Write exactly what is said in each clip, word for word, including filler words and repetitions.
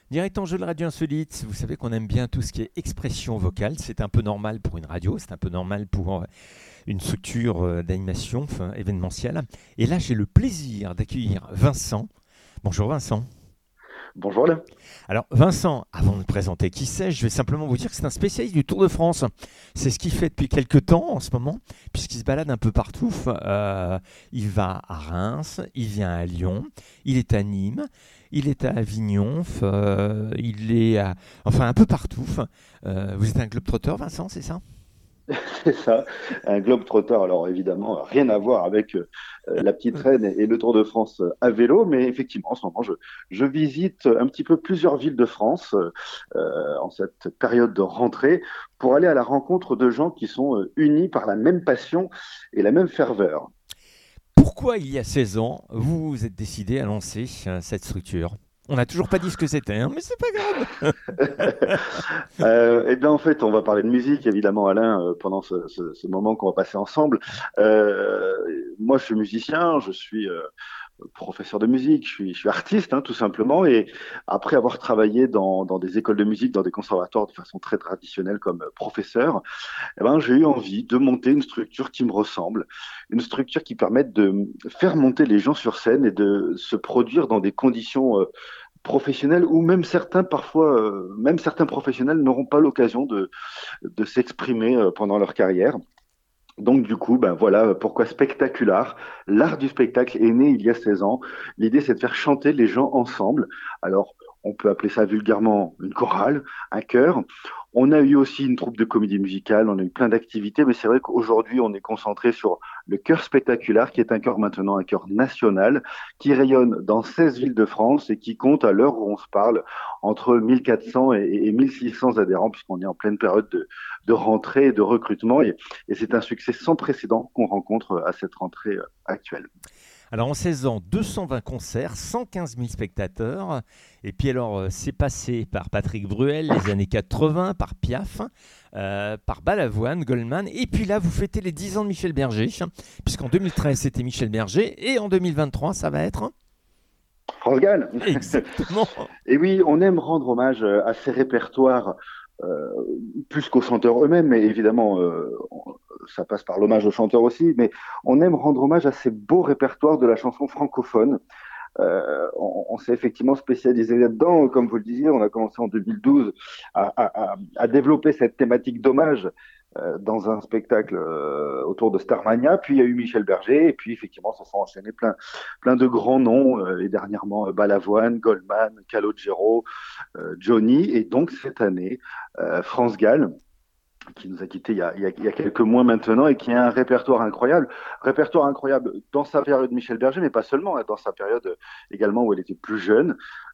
Direct en jeu de radio insolite, vous savez qu'on aime bien tout ce qui est expression vocale. C'est un peu normal pour une radio, c'est un peu normal pour une structure euh, d'animation enfin, événementielle. Et là, j'ai le plaisir d'accueillir Vincent. Bonjour Vincent. Bonjour Alain. Alors Vincent, avant de me présenter qui c'est, je vais simplement vous dire que c'est un spécialiste du Tour de France. C'est ce qu'il fait depuis quelques temps en ce moment, puisqu'il se balade un peu partout. Euh, il va à Reims, il vient à Lyon, il est à Nîmes, il est à Avignon, euh, il est à, enfin un peu partout. Euh, vous êtes un globe-trotteur Vincent, c'est ça? C'est ça, un globe-trotter. Alors évidemment, rien à voir avec euh, la petite reine et, et le Tour de France euh, à vélo, mais effectivement, en ce moment, je, je visite un petit peu plusieurs villes de France euh, en cette période de rentrée pour aller à la rencontre de gens qui sont euh, unis par la même passion et la même ferveur. Pourquoi il y a seize ans, vous vous êtes décidé à lancer euh, cette structure? On n'a toujours pas dit ce que c'était, hein, mais c'est pas grave. Euh, eh bien, en fait, on va parler de musique, évidemment, Alain, euh, pendant ce, ce- ce moment qu'on va passer ensemble. Euh, Moi, je suis musicien, je suis euh, professeur de musique, je suis, je suis artiste, hein, tout simplement. Et après avoir travaillé dans, dans des écoles de musique, dans des conservatoires de façon très traditionnelle comme professeur, eh ben, j'ai eu envie de monter une structure qui me ressemble, une structure qui permette de faire monter les gens sur scène et de se produire dans des conditions euh, professionnels ou même certains parfois, euh, même certains professionnels n'auront pas l'occasion de, de s'exprimer euh, pendant leur carrière. Donc du coup, ben voilà pourquoi Spectacular, l'art du spectacle est né il y a seize ans. L'idée, c'est de faire chanter les gens ensemble. Alors, on peut appeler ça vulgairement une chorale, un chœur. On a eu aussi une troupe de comédie musicale, on a eu plein d'activités, mais c'est vrai qu'aujourd'hui, on est concentré sur le chœur spectaculaire, qui est un chœur maintenant, un chœur national, qui rayonne dans seize villes de France et qui compte, à l'heure où on se parle, entre mille quatre cents et, et mille six cents adhérents, puisqu'on est en pleine période de, de rentrée et de recrutement. Et, et c'est un succès sans précédent qu'on rencontre à cette rentrée euh, actuelle. Alors en seize ans, deux cent vingt concerts, cent quinze mille spectateurs. Et puis alors, euh, c'est passé par Patrick Bruel, les années quatre-vingts, par Piaf, euh, par Balavoine, Goldman. Et puis là, vous fêtez les dix ans de Michel Berger, hein, puisqu'en deux mille treize, c'était Michel Berger. Et en deux mille vingt-trois, ça va être... France Gall. Exactement. Et oui, on aime rendre hommage euh, à ces répertoires euh, plus qu'aux chanteurs eux-mêmes, mais évidemment, euh, on- ça passe par l'hommage aux chanteurs aussi, mais on aime rendre hommage à ces beaux répertoires de la chanson francophone. Euh, on on s'est effectivement spécialisé là-dedans, comme vous le disiez, on a commencé en deux mille douze à, à- à- à développer cette thématique d'hommage euh, dans un spectacle euh, autour de Starmania, puis il y a eu Michel Berger, et puis effectivement, ça s'est enchaîné plein, plein de grands noms, euh, et dernièrement euh, Balavoine, Goldman, Calogero, euh, Johnny, et donc cette année, euh, France Gall, qui nous a quittés il y a, il y a- il y a quelques mois maintenant et qui a un répertoire incroyable. Répertoire incroyable dans sa période Michel Berger, mais pas seulement, hein, dans sa période également où elle était plus jeune.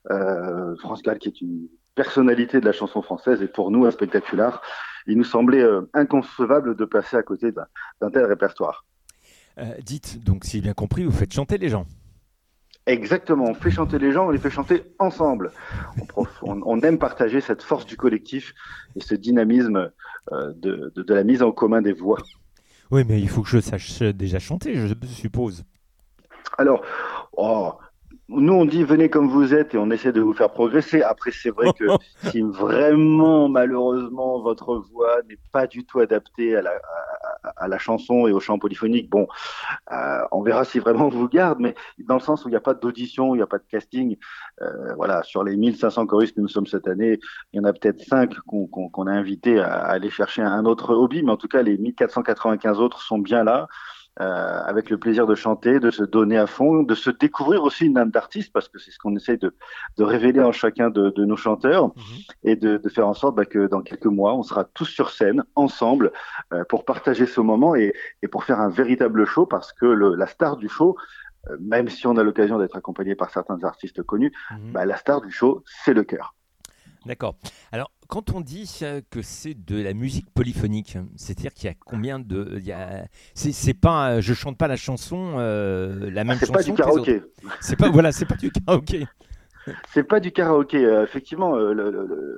Euh, France Gall, qui est une personnalité de la chanson française et pour nous un spectaculaire, il nous semblait euh, inconcevable de passer à côté d'un d'un tel répertoire. Euh, dites, donc si j'ai bien compris, vous faites chanter les gens. Exactement, on fait chanter les gens, on les fait chanter ensemble. On, prof- on- on aime partager cette force du collectif et ce dynamisme euh, de, de de la mise en commun des voix. Oui, mais il faut que je sache déjà chanter, je suppose. Alors, oh, nous, on dit venez comme vous êtes et on essaie de vous faire progresser. Après, c'est vrai que si vraiment, malheureusement, votre voix n'est pas du tout adaptée à la, à, à la chanson et au chant polyphonique, bon, euh, on verra si vraiment on vous garde, mais dans le sens où il n'y a pas d'audition, il n'y a pas de casting. Euh, voilà, sur les mille cinq cents choristes que nous sommes cette année, il y en a peut-être cinq qu'on qu'on, qu'on a invités à, à aller chercher un autre hobby, mais en tout cas, les mille quatre cent quatre-vingt-quinze autres sont bien là euh, avec le plaisir de chanter, de se donner à fond, de se découvrir aussi une âme d'artiste, parce que c'est ce qu'on essaie de, de révéler en chacun de, de nos chanteurs, Mhm. et de, de faire en sorte bah, que dans quelques mois, on sera tous sur scène, ensemble, euh, pour partager ce moment et, et pour faire un véritable show, parce que le, la star du show, euh, même si on a l'occasion d'être accompagné par certains artistes connus, Mhm. bah, la star du show, c'est le cœur. D'accord. Alors, quand on dit euh, que c'est de la musique polyphonique, c'est-à-dire qu'il y a combien de... il y a- C'est c'est pas... euh, Je chante pas la chanson, euh, la Ah, même c'est pas du chanson que les autres. karaoké. C'est pas... Voilà, c'est pas du karaoké. C'est pas du karaoké. Euh, effectivement, euh, le, le- le-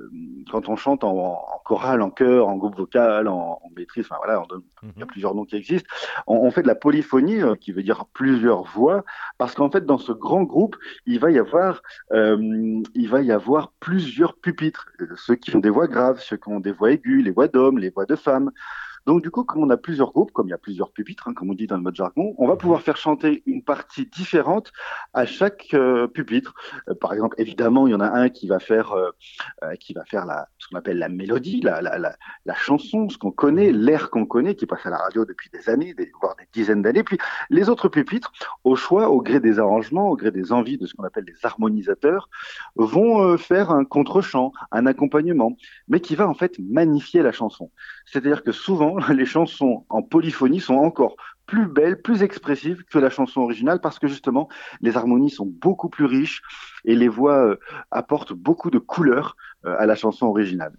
quand on chante en, en chorale, en chœur, en groupe vocal, en, en maîtrise, enfin voilà, on donne- il y a Mhm. plusieurs noms qui existent. On, on fait de la polyphonie, euh, qui veut dire plusieurs voix, parce qu'en fait, dans ce grand groupe, il va y avoir, euh, il va y avoir plusieurs pupitres. Euh, Ceux qui ont des voix graves, ceux qui ont des voix aiguës, les voix d'hommes, les voix de femmes. Donc, du coup, comme on a plusieurs groupes, comme il y a plusieurs pupitres, hein, comme on dit dans le mode jargon, on va Mhm. pouvoir faire chanter une partie différente à chaque euh, pupitre. Euh, par exemple, évidemment, il y en a un qui va faire, euh, euh, qui va faire la, ce qu'on appelle la mélodie, la, la, la, la chanson, ce qu'on connaît, Mhm. l'air qu'on connaît, qui passe à la radio depuis des années, des, voire des dizaines d'années. Puis les autres pupitres, au choix, au gré des arrangements, au gré des envies de ce qu'on appelle les harmonisateurs, vont euh, faire un contre-chant, un accompagnement, mais qui va en fait magnifier la chanson. C'est-à-dire que souvent, les chansons en polyphonie sont encore plus belles, plus expressives que la chanson originale parce que justement, les harmonies sont beaucoup plus riches et les voix euh, apportent beaucoup de couleurs euh, à la chanson originale.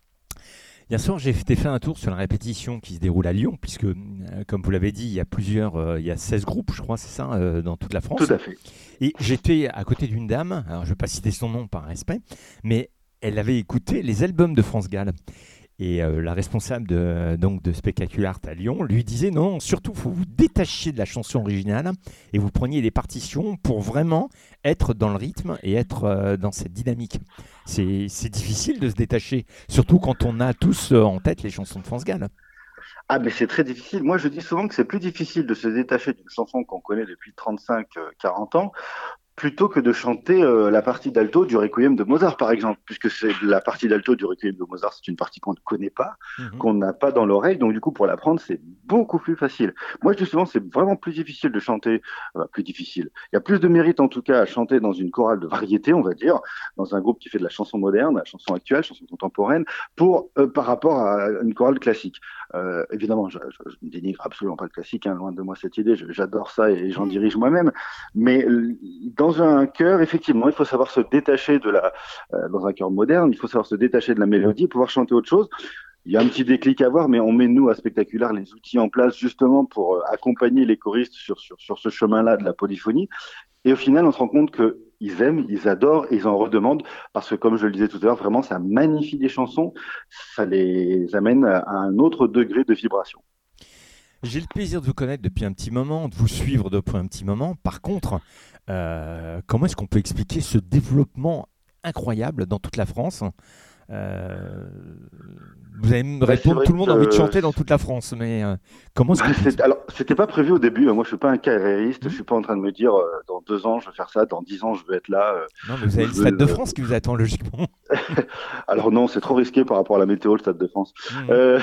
Bien sûr, j'ai fait fait un tour sur la répétition qui se déroule à Lyon, puisque, euh, comme vous l'avez dit, il y a plusieurs, euh, il y a seize groupes, je crois, c'est ça, euh, dans toute la Tout France. à fait. Et j'étais à côté d'une dame, alors je ne vais pas citer son nom par respect, mais elle avait écouté les albums de France Gall. Et euh, la responsable de, donc, de Spectacular Art à Lyon lui disait non, surtout, il faut vous détacher de la chanson originale et vous preniez les partitions pour vraiment être dans le rythme et être euh, dans cette dynamique. C'est, c'est difficile de se détacher, surtout quand on a tous euh, en tête les chansons de France Gall. Ah, mais c'est très difficile. Moi, je dis souvent que c'est plus difficile de se détacher d'une chanson qu'on connaît depuis trente-cinq, quarante ans plutôt que de chanter euh, la partie d'alto du Requiem de Mozart, par exemple, puisque c'est la partie d'alto du Requiem de Mozart, c'est une partie qu'on ne connaît pas, Mhm. qu'on n'a pas dans l'oreille, donc du coup, pour l'apprendre, c'est beaucoup plus facile. Moi, je dis souvent, c'est vraiment plus difficile de chanter, euh, plus difficile. Il y a plus de mérite, en tout cas, à chanter dans une chorale de variété, on va dire, dans un groupe qui fait de la chanson moderne, la chanson actuelle, chanson contemporaine, pour, euh, par rapport à une chorale classique. Euh, évidemment, je, je, je ne dénigre absolument pas le classique, hein, loin de moi cette idée, je- j'adore ça et j'en dirige moi-même, mais euh, dans un chœur, effectivement, il faut savoir se détacher de la, euh, dans un chœur moderne, il faut savoir se détacher de la mélodie, pouvoir chanter autre chose. Il y a un petit déclic à avoir, mais on met, nous, à Spectacular, les outils en place justement pour euh, accompagner les choristes sur, sur, sur ce chemin-là de la polyphonie. Et au final, on se rend compte qu'ils aiment, ils adorent et ils en redemandent parce que, comme je le disais tout à l'heure, vraiment, ça magnifie les chansons, ça les amène à un autre degré de vibration. J'ai le plaisir de vous connaître depuis un petit moment, de vous suivre depuis un petit moment. Par contre, euh, comment est-ce qu'on peut expliquer ce développement incroyable dans toute la France? Euh, Vous allez me Bah, c'est répondre, vrai tout le monde a envie de que chanter dans toute la France, mais euh, comment est-ce bah, qu'on peut c'est- expliquer? alors, c'était pas prévu au début. Moi, je suis pas un carriériste. Je Hmm. suis pas en train de me dire, euh, dans deux ans, je vais faire ça. Dans dix ans, je vais être là. euh, Non, mais vous où avez le je Stade veux. de euh, France qui vous attend logiquement. Alors non, c'est trop risqué par rapport à la météo, le Stade de France. Mhm. Euh,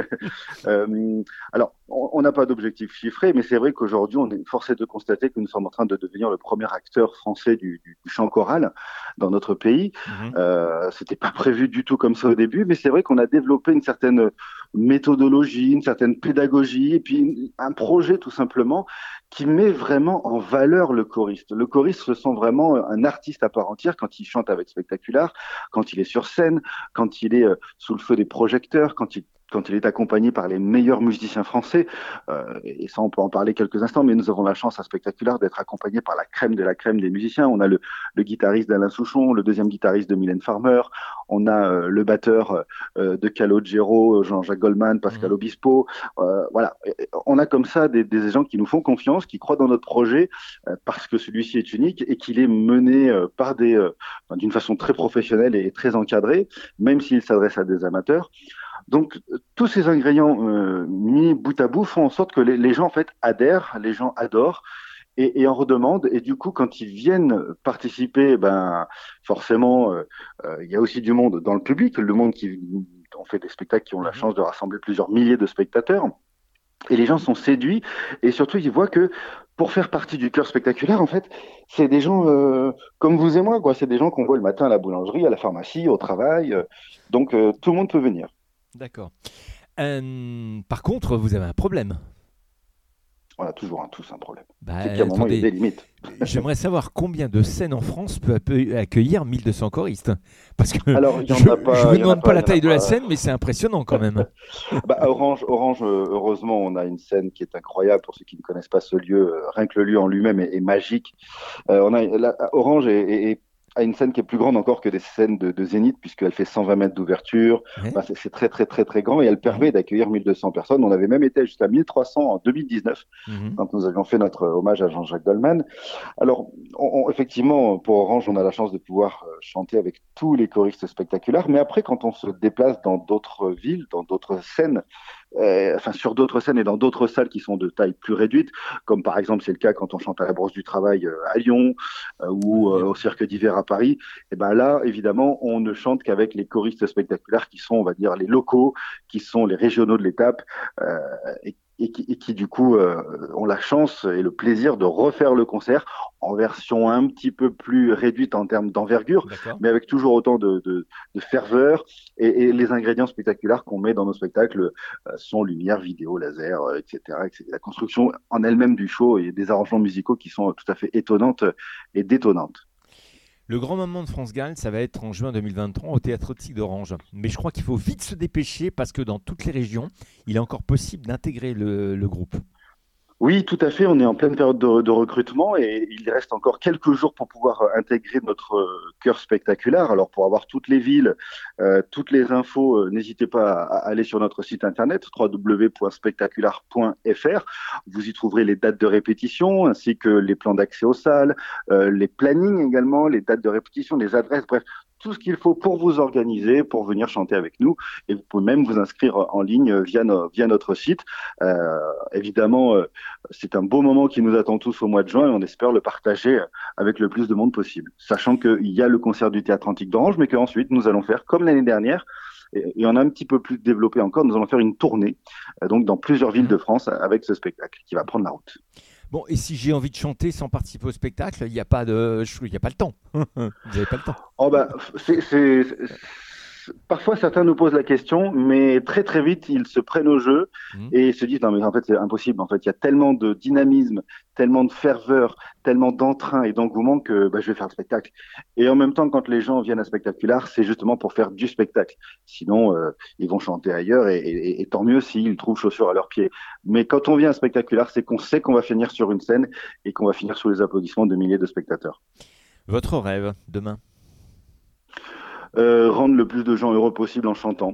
euh, alors, on on n'a pas d'objectif chiffré, mais c'est vrai qu'aujourd'hui, on est forcé de constater que nous sommes en train de devenir le premier acteur français du, du, du chant choral dans notre pays. Mhm. Euh, c'était pas prévu du tout comme ça au début, mais c'est vrai qu'on a développé une certaine méthodologie, une certaine pédagogie, et puis un projet tout simplement qui met vraiment en valeur le choriste. Le choriste se sent vraiment un artiste à part entière quand il chante avec Spectacular, quand il est sur scène, quand il est euh, sous le feu des projecteurs, quand il quand il est accompagné par les meilleurs musiciens français, euh, et ça on peut en parler quelques instants, mais nous avons la chance à Spectacular d'être accompagnés par la crème de la crème des musiciens. On a le, le guitariste d'Alain Souchon, le deuxième guitariste de Mylène Farmer, on a euh, le batteur euh, de Calogero, Jean-Jacques Goldman, Pascal Mhm. Obispo. Euh, voilà, on a comme ça des, des gens qui nous font confiance, qui croient dans notre projet euh, parce que celui-ci est unique et qu'il est mené euh, par des, euh, d'une façon très professionnelle et très encadrée, même s'il s'adresse à des amateurs. Donc, tous ces ingrédients euh, mis bout à bout font en sorte que les, les gens en fait adhèrent, les gens adorent et, et en redemandent. Et du coup, quand ils viennent participer, ben forcément, euh, euh, il y a aussi du monde dans le public, le monde qui on fait des spectacles qui ont la Mhm. chance de rassembler plusieurs milliers de spectateurs. Et les gens sont séduits et surtout ils voient que pour faire partie du cœur spectaculaire, en fait, c'est des gens euh, comme vous et moi, quoi. C'est des gens qu'on voit le matin à la boulangerie, à la pharmacie, au travail. euh, donc euh, tout le monde peut venir. D'accord. Euh, par contre, vous avez un problème. On a toujours un tous un problème. Bah, C'est qu'à un moment il y a attendez, des limites. j'aimerais savoir combien de scènes en France peut appe- accueillir mille deux cents choristes. Parce que Alors il y en je a ne pas, vous il y en a demande pas pas, la il y en a taille de la pas. scène, mais c'est impressionnant quand même. Bah, à Orange, Orange, euh, heureusement, on a une scène qui est incroyable pour ceux qui ne connaissent pas ce lieu. euh, Rien que le lieu en lui-même est, est magique. Euh, on a, la- Orange est, est- est à une scène qui est plus grande encore que des scènes de, de Zénith, puisqu'elle fait cent vingt mètres d'ouverture. Ouais. Enfin, c'est, c'est très, très, très, très grand et elle Mhm. permet d'accueillir mille deux cents personnes. On avait même été jusqu'à mille trois cents en deux mille dix-neuf, Mhm. quand nous avions fait notre hommage à Jean-Jacques Goldman. Alors, on- on- effectivement, pour Orange, on a la chance de pouvoir euh, chanter avec tous les choristes spectaculaires. Mais après, quand on se déplace dans d'autres villes, dans d'autres scènes, euh, enfin sur d'autres scènes et dans d'autres salles qui sont de taille plus réduite, comme par exemple c'est le cas quand on chante à la Brosse du Travail euh, à Lyon euh, ou Ouais. euh, au Cirque d'hiver à Paris, et ben là évidemment on ne chante qu'avec les choristes spectaculaires qui sont, on va dire, les locaux, qui sont les régionaux de l'étape euh, et, et, qui, et qui du coup euh, ont la chance et le plaisir de refaire le concert en version un petit peu plus réduite en termes d'envergure, D'accord. mais avec toujours autant de, de, de ferveur et, et les ingrédients spectaculaires qu'on met dans nos spectacles, euh, son, lumière, vidéo, laser, euh, et cetera, et cetera. La construction en elle-même du show et des arrangements musicaux qui sont tout à fait étonnantes et détonnantes. Le grand moment de France Gall, ça va être en juin deux mille vingt-trois au Théâtre Optique d'Orange. Mais je crois qu'il faut vite se dépêcher parce que dans toutes les régions, il est encore possible d'intégrer le, le groupe. Oui, tout à fait. On est en pleine période de, de recrutement et il reste encore quelques jours pour pouvoir euh, intégrer notre euh, cœur spectaculaire. Alors, pour avoir toutes les villes, euh, toutes les infos, euh, n'hésitez pas à, à aller sur notre site internet w w w point spectacular point f r. Vous y trouverez les dates de répétition ainsi que les plans d'accès aux salles, euh, les plannings également, les dates de répétition, les adresses, bref, tout ce qu'il faut pour vous organiser, pour venir chanter avec nous. Et vous pouvez même vous inscrire en ligne via, no- via notre site. Euh, évidemment, euh, c'est un beau moment qui nous attend tous au mois de juin et on espère le partager avec le plus de monde possible. Sachant qu'il y a le concert du Théâtre Antique d'Orange, mais qu'ensuite nous allons faire, comme l'année dernière, et, et on a un petit peu plus développé encore, nous allons faire une tournée euh, donc dans plusieurs villes Mhm. de France avec ce spectacle qui va prendre la route. Bon, et si j'ai envie de chanter sans participer au spectacle, il n'y a pas de, il n'y a pas le temps. Vous n'avez pas le temps. Oh bah, c'est, c'est, c'est- Parfois, certains nous posent la question, mais très très vite, ils se prennent au jeu Mhm. et se disent non mais en fait c'est impossible. En fait, il y a tellement de dynamisme, tellement de ferveur, tellement d'entrain et d'engouement que bah, je vais faire le spectacle. Et en même temps, quand les gens viennent à Spectaculaire, c'est justement pour faire du spectacle. Sinon, euh, ils vont chanter ailleurs et, et- et tant mieux s'ils trouvent chaussures à leurs pieds. Mais quand on vient à Spectaculaire, c'est qu'on sait qu'on va finir sur une scène et qu'on va finir sous les applaudissements de milliers de spectateurs. Votre rêve demain? Euh, rendre le plus de gens heureux possible en chantant.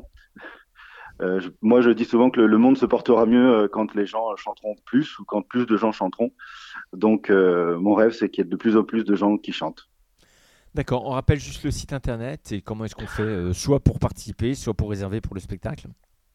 Euh, je- moi, je dis souvent que le, le monde se portera mieux euh, quand les gens chanteront plus ou quand plus de gens chanteront. Donc, euh, mon rêve, c'est qu'il y ait de plus en plus de gens qui chantent. D'accord, on rappelle juste le site internet et comment est-ce qu'on fait, euh, soit pour participer, soit pour réserver pour le spectacle.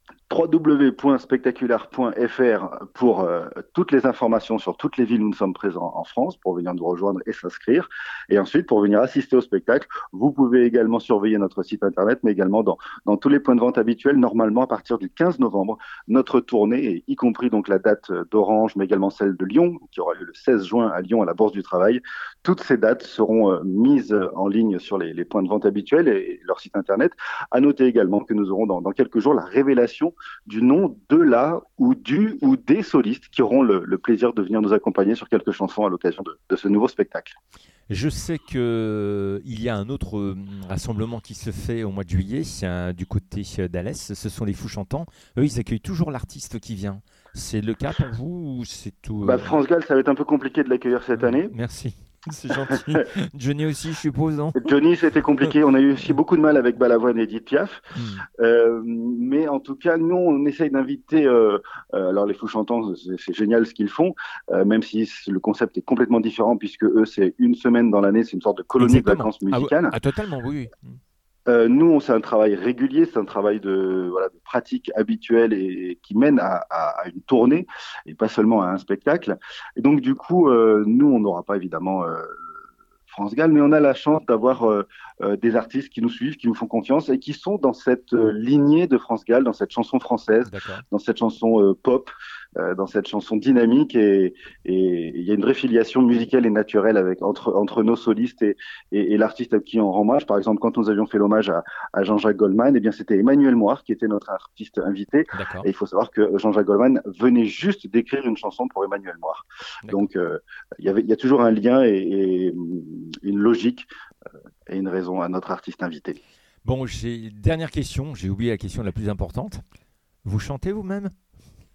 w w w point spectaculaire point f r pour euh, toutes les informations sur toutes les villes où nous sommes présents en France pour venir nous rejoindre et s'inscrire. Et ensuite, pour venir assister au spectacle, vous pouvez également surveiller notre site internet, mais également dans, dans tous les points de vente habituels. Normalement, à partir du quinze novembre, notre tournée, y compris donc la date d'Orange, mais également celle de Lyon, qui aura lieu le seize juin à Lyon à la Bourse du Travail, toutes ces dates seront euh, mises en ligne sur les, les points de vente habituels et, et leur site internet. À noter également que nous aurons dans, dans quelques jours la révélation du nom de la ou du ou des solistes qui auront le, le plaisir de venir nous accompagner sur quelques chansons à l'occasion de, de ce nouveau spectacle. Je sais qu'il y a un autre euh, rassemblement qui se fait au mois de juillet, c'est un- du côté euh, d'Alès, ce sont les Fous Chantants. Eux, ils accueillent toujours l'artiste qui vient. C'est le cas pour vous ou c'est tout Bah, euh, France Gall, ça va être un peu compliqué de l'accueillir cette ouais, année. merci, c'est gentil. Johnny aussi, je suppose, non? Johnny, c'était compliqué. On a eu aussi beaucoup de mal avec Balavoine et Edith Piaf. Hmm. Euh, mais en tout cas, nous, on essaye d'inviter. Euh, euh, alors, les Fous Chantants, c'est c'est génial ce qu'ils font, euh, même si le concept est complètement différent, puisque eux, c'est une semaine dans l'année, c'est une sorte de colonie de Exactement. vacances Ah, ouais, musicales. ah, totalement, oui. Oui. Euh, nous, c'est un travail régulier, c'est un travail de, voilà, de pratique habituelle et, et qui mène à, à, à une tournée et pas seulement à un spectacle. Et donc, du coup, euh, nous, on n'aura pas évidemment euh, France Gall, mais on a la chance d'avoir euh, euh, des artistes qui nous suivent, qui nous font confiance et qui sont dans cette euh, lignée de France Gall, dans cette chanson française, D'accord. dans cette chanson euh, pop, euh, dans cette chanson dynamique. Et et il y a une vraie filiation musicale et naturelle avec, entre, entre nos solistes et, et, et l'artiste à qui on rend hommage. Par exemple, quand nous avions fait l'hommage à, à Jean-Jacques Goldman, eh bien, c'était Emmanuel Moir qui était notre artiste invité. D'accord. Et il faut savoir que Jean-Jacques Goldman venait juste d'écrire une chanson pour Emmanuel Moir. D'accord. Donc, euh, il y avait, il y a toujours un lien et, et une logique euh, et une raison à notre artiste invité. Bon, j'ai dernière question, j'ai oublié la question la plus importante. Vous chantez vous-même?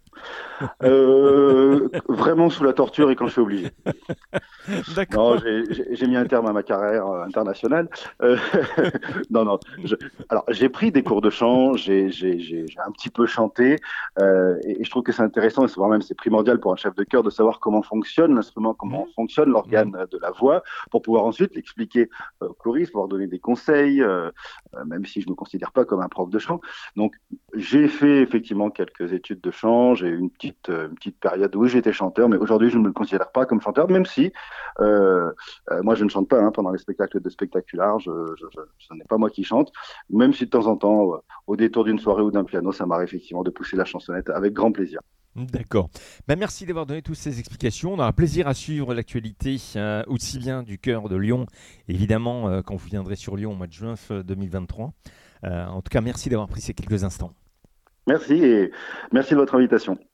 Euh, vraiment sous la torture et quand je suis obligé. Non, D'accord. j'ai j'ai- j'ai mis un terme à ma carrière euh, internationale. Euh, non, non. je- alors, j'ai pris des cours de chant, j'ai j'ai- j'ai- j'ai un petit peu chanté, euh, et, et je trouve que c'est intéressant, et c'est voire même c'est primordial pour un chef de chœur de savoir comment fonctionne l'instrument, comment Mhm. fonctionne Mhm. l'organe de la voix, pour pouvoir ensuite l'expliquer euh, aux choristes, pouvoir donner des conseils, euh, euh, même si je ne me considère pas comme un prof de chant. Donc, j'ai fait effectivement quelques études de chant, j'ai eu une petite, euh, une petite période où j'étais chanteur, mais aujourd'hui, je ne me considère pas comme chanteur, même si euh, euh, moi, je ne chante pas hein, pendant les spectacles de spectaculaire. Je, je, je, ce n'est pas moi qui chante, même si de temps en temps, euh, au détour d'une soirée ou d'un piano, ça m'arrive effectivement de pousser la chansonnette avec grand plaisir. D'accord. Ben, merci d'avoir donné toutes ces explications. On aura plaisir à suivre l'actualité euh, aussi bien du cœur de Lyon, évidemment, euh, quand vous viendrez sur Lyon au mois de juin euh, deux mille vingt-trois. Euh, en tout cas, merci d'avoir pris ces quelques instants. Merci et merci de votre invitation.